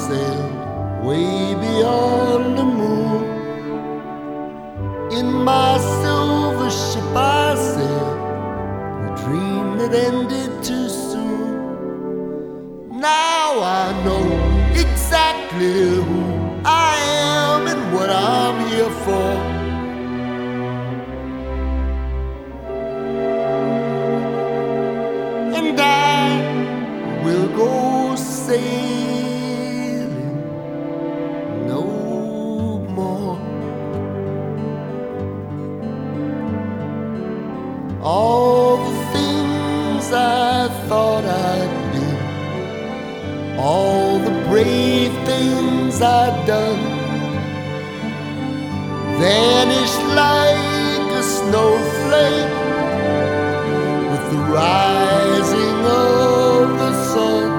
sail way beyond the moon. In my silver ship I sail, a dream that ended too soon. Now I know exactly who I am and what I'm here for. And I will go sailing no more. All the things I thought I'd be, all the brave things I'd done, vanished like a snowflake with the rising of the sun.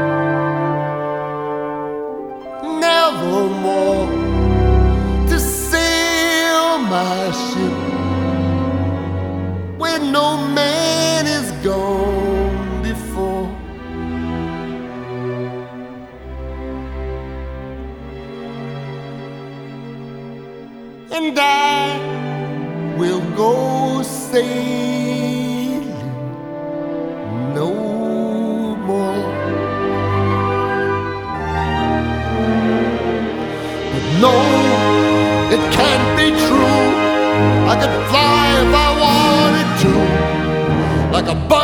Nevermore to sail my ship where no man is gone before. And I will go sailing no more. But no, it can't be true. I could fly if I wanted to, like a bird.